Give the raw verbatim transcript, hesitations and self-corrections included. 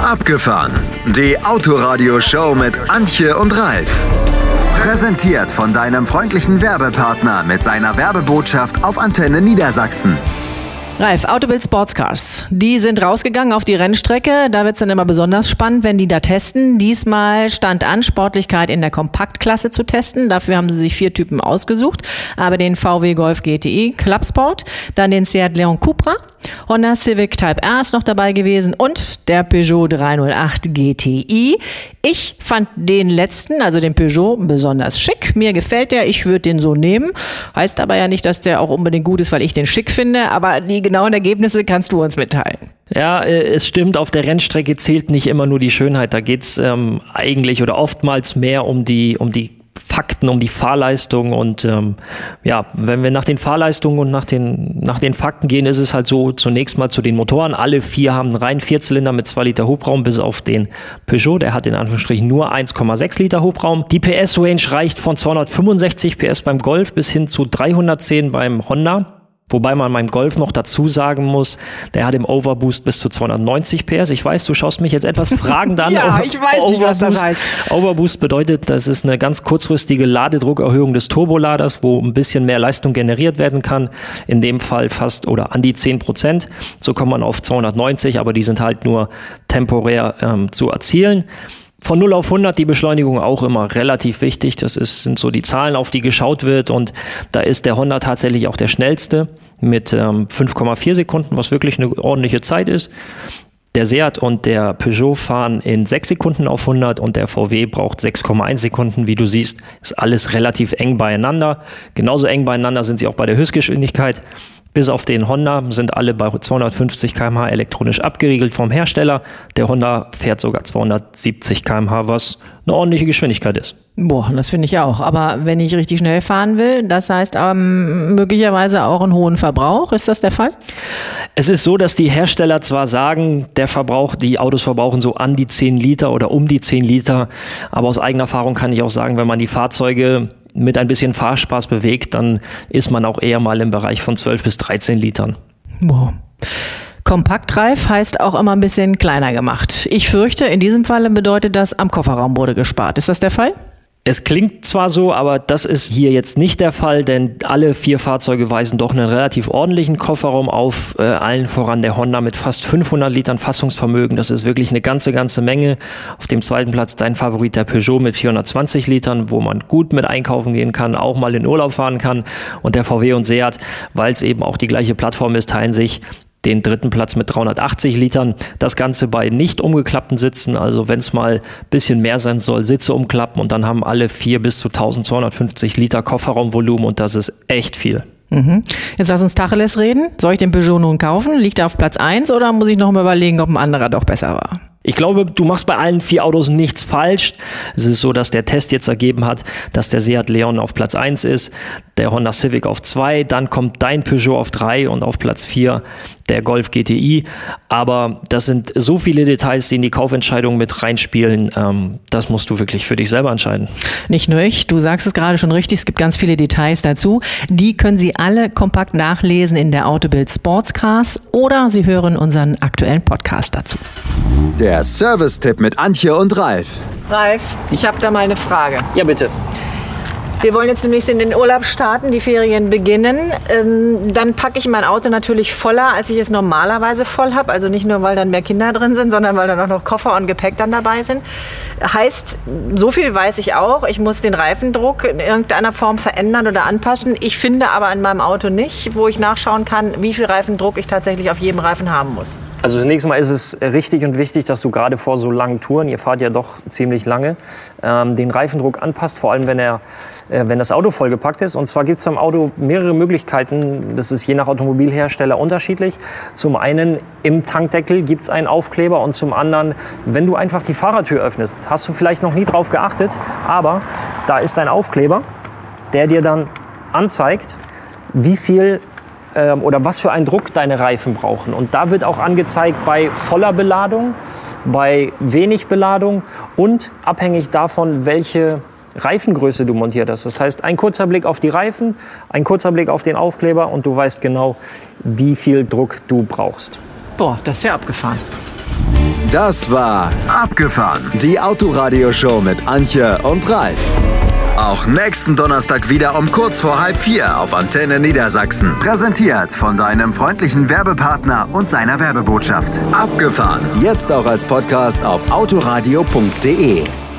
Abgefahren. Die Autoradio-Show mit Antje und Ralf. Präsentiert von deinem freundlichen Werbepartner mit seiner Werbebotschaft auf Antenne Niedersachsen. Ralf, Autobild Sportscars, die sind rausgegangen auf die Rennstrecke. Da wird es dann immer besonders spannend, wenn die da testen. Diesmal stand an, Sportlichkeit in der Kompaktklasse zu testen. Dafür haben sie sich vier Typen ausgesucht. Aber den V W Golf G T I Club Sport, dann den Seat Leon Cupra, Honda Civic Type R ist noch dabei gewesen und der Peugeot dreihundertacht G T I. Ich fand den letzten, also den Peugeot, besonders schick. Mir gefällt der, ich würde den so nehmen. Heißt aber ja nicht, dass der auch unbedingt gut ist, weil ich den schick finde. Aber die genauen Ergebnisse kannst du uns mitteilen. Ja, es stimmt, auf der Rennstrecke zählt nicht immer nur die Schönheit. Da geht es ähm, eigentlich oder oftmals mehr um die, um die Fakten, um die Fahrleistung und ähm, ja, wenn wir nach den Fahrleistungen und nach den, nach den Fakten gehen, ist es halt so, zunächst mal zu den Motoren. Alle vier haben einen reinen Vierzylinder mit zwei Liter Hubraum, bis auf den Peugeot, der hat in Anführungsstrichen nur eins Komma sechs Liter Hubraum. Die P S-Range reicht von zweihundertfünfundsechzig P S beim Golf bis hin zu dreihundertzehn beim Honda. Wobei man beim Golf noch dazu sagen muss, der hat im Overboost bis zu zweihundertneunzig P S. Ich weiß, du schaust mich jetzt etwas fragend an. Ja, ich weiß nicht, was das heißt. Overboost bedeutet, das ist eine ganz kurzfristige Ladedruckerhöhung des Turboladers, wo ein bisschen mehr Leistung generiert werden kann. In dem Fall fast oder an die zehn Prozent. So kommt man auf zweihundertneunzig, aber die sind halt nur temporär ähm, zu erzielen. Von null auf hundert die Beschleunigung auch immer relativ wichtig. Das ist, sind so die Zahlen, auf die geschaut wird. Und da ist der Honda tatsächlich auch der schnellste mit ähm, fünf Komma vier Sekunden, was wirklich eine ordentliche Zeit ist. Der Seat und der Peugeot fahren in sechs Sekunden auf hundert und der V W braucht sechs Komma eins Sekunden. Wie du siehst, ist alles relativ eng beieinander. Genauso eng beieinander sind sie auch bei der Höchstgeschwindigkeit. Bis auf den Honda sind alle bei zweihundertfünfzig Kilometer pro Stunde elektronisch abgeriegelt vom Hersteller. Der Honda fährt sogar zweihundertsiebzig Kilometer pro Stunde, was eine ordentliche Geschwindigkeit ist. Boah, das finde ich auch. Aber wenn ich richtig schnell fahren will, das heißt ähm, möglicherweise auch einen hohen Verbrauch. Ist das der Fall? Es ist so, dass die Hersteller zwar sagen, der Verbrauch, die Autos verbrauchen so an die zehn Liter oder um die zehn Liter. Aber aus eigener Erfahrung kann ich auch sagen, wenn man die Fahrzeuge mit ein bisschen Fahrspaß bewegt, dann ist man auch eher mal im Bereich von zwölf bis dreizehn Litern. Wow. Kompaktreif heißt auch immer ein bisschen kleiner gemacht. Ich fürchte, in diesem Falle bedeutet das, am Kofferraum wurde gespart. Ist das der Fall? Es klingt zwar so, aber das ist hier jetzt nicht der Fall, denn alle vier Fahrzeuge weisen doch einen relativ ordentlichen Kofferraum auf, äh, allen voran der Honda mit fast fünfhundert Litern Fassungsvermögen. Das ist wirklich eine ganze, ganze Menge. Auf dem zweiten Platz dein Favorit, der Peugeot mit vierhundertzwanzig Litern, wo man gut mit einkaufen gehen kann, auch mal in Urlaub fahren kann. Und der V W und Seat, weil es eben auch die gleiche Plattform ist, teilen sich den dritten Platz mit dreihundertachtzig Litern. Das Ganze bei nicht umgeklappten Sitzen, also wenn es mal ein bisschen mehr sein soll, Sitze umklappen und dann haben alle vier bis zu eintausendzweihundertfünfzig Liter Kofferraumvolumen und das ist echt viel. Mhm. Jetzt lass uns Tacheles reden. Soll ich den Peugeot nun kaufen? Liegt er auf Platz eins oder muss ich noch mal überlegen, ob ein anderer doch besser war? Ich glaube, du machst bei allen vier Autos nichts falsch. Es ist so, dass der Test jetzt ergeben hat, dass der Seat Leon auf Platz eins ist, der Honda Civic auf zwei, dann kommt dein Peugeot auf drei und auf Platz vier der Golf G T I. Aber das sind so viele Details, die in die Kaufentscheidung mit reinspielen. Ähm, das musst du wirklich für dich selber entscheiden. Nicht nur ich, du sagst es gerade schon richtig, es gibt ganz viele Details dazu. Die können Sie alle kompakt nachlesen in der Autobild Sportscars oder Sie hören unseren aktuellen Podcast dazu. Der Service-Tipp mit Antje und Ralf. Ralf, ich habe da mal eine Frage. Ja, bitte. Wir wollen jetzt nämlich in den Urlaub starten, die Ferien beginnen. Ähm, dann packe ich mein Auto natürlich voller, als ich es normalerweise voll habe. Also nicht nur, weil dann mehr Kinder drin sind, sondern weil dann auch noch Koffer und Gepäck dann dabei sind. Heißt, so viel weiß ich auch, ich muss den Reifendruck in irgendeiner Form verändern oder anpassen. Ich finde aber in meinem Auto nicht, wo ich nachschauen kann, wie viel Reifendruck ich tatsächlich auf jedem Reifen haben muss. Also zunächst mal ist es richtig und wichtig, dass du gerade vor so langen Touren, ihr fahrt ja doch ziemlich lange, ähm, den Reifendruck anpasst, vor allem wenn, er, äh, wenn das Auto vollgepackt ist. Und zwar gibt es beim Auto mehrere Möglichkeiten, das ist je nach Automobilhersteller unterschiedlich. Zum einen im Tankdeckel gibt es einen Aufkleber und zum anderen, wenn du einfach die Fahrertür öffnest, hast du vielleicht noch nie drauf geachtet, aber da ist ein Aufkleber, der dir dann anzeigt, wie viel oder was für einen Druck deine Reifen brauchen. Und da wird auch angezeigt bei voller Beladung, bei wenig Beladung und abhängig davon, welche Reifengröße du montiert hast. Das heißt, ein kurzer Blick auf die Reifen, ein kurzer Blick auf den Aufkleber und du weißt genau, wie viel Druck du brauchst. Boah, das ist ja abgefahren. Das war Abgefahren, die Autoradioshow mit Antje und Ralf. Auch nächsten Donnerstag wieder um kurz vor halb vier auf Antenne Niedersachsen. Präsentiert von deinem freundlichen Werbepartner und seiner Werbebotschaft. Abgefahren, jetzt auch als Podcast auf autoradio punkt de.